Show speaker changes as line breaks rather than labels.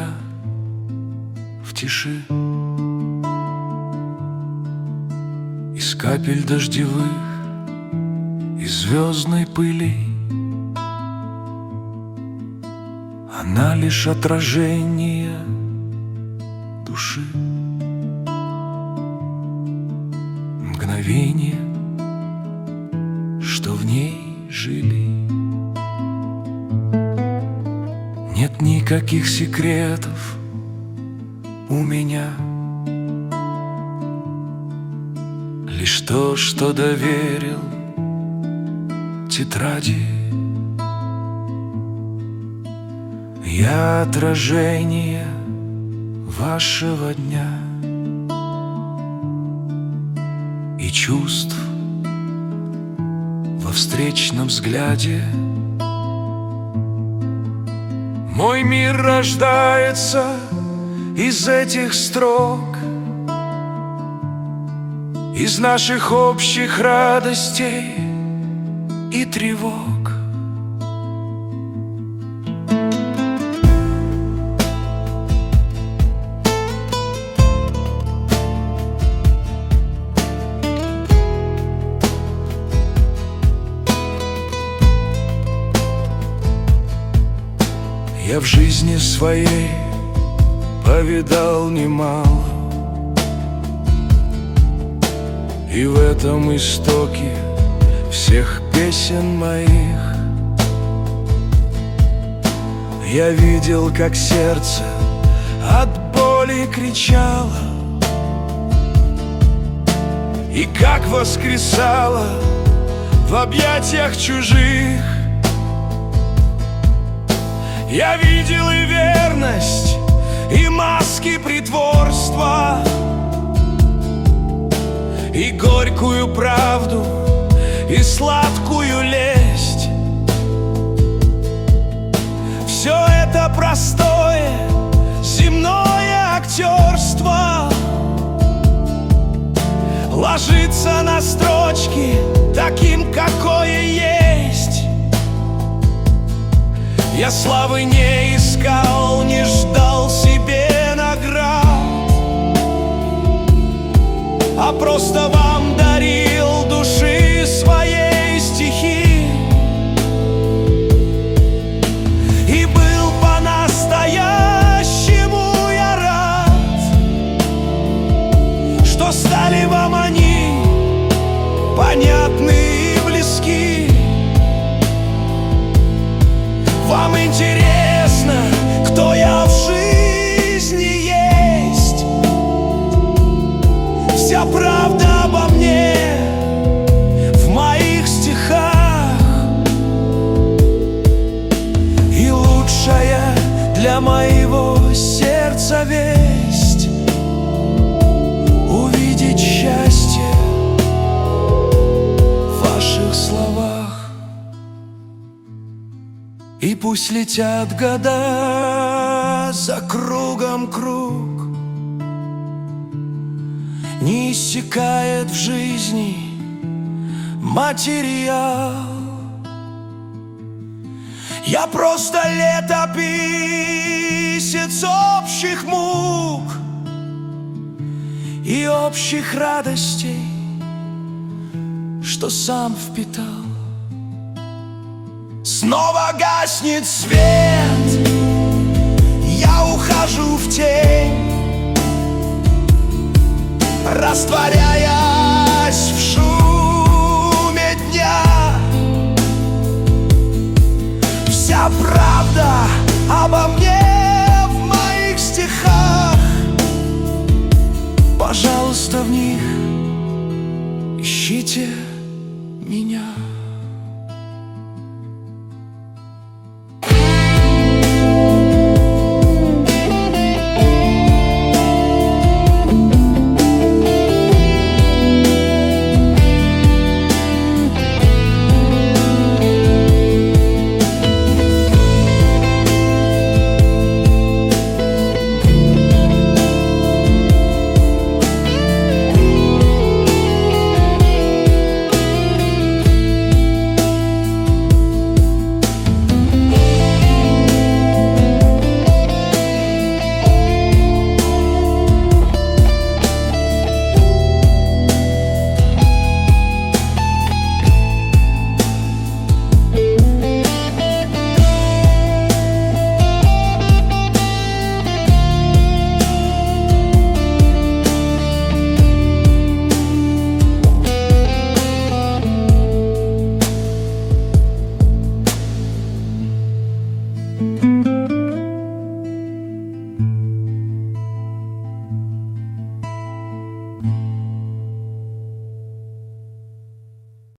я в тиши. Из капель дождевых, из звездной пыли. Она лишь отражение души. Мгновение, что в ней жили. Нет никаких секретов у меня, лишь то, что доверил тетради. Я отражение вашего дня и чувств во встречном взгляде. Мой мир рождается из этих строк, из наших общих радостей и тревог. Я в жизни своей повидал немало, и в этом истоке всех песен моих я видел, как сердце от боли кричало и как воскресало в объятиях чужих. Я видел и верность, и маски притворства, и горькую правду, и сладкую лесть. Все это простое земное актерство ложится на строчки таким, какое есть. Я славы не искал, не ждал себе наград, а просто вам дарил души своей стихи. И был по-настоящему я рад, что стали вам они понятны и близки. Вам интересно, кто я в жизни есть? Вся правда обо мне в моих стихах, и лучшая для моего сердца весть — увидеть счастье в ваших словах. И пусть летят года за кругом круг, не иссякает в жизни материал. Я просто летописец общих мук и общих радостей, что сам впитал. Снова гаснет свет, я ухожу в тень, растворяясь в шуме дня. Вся правда обо мне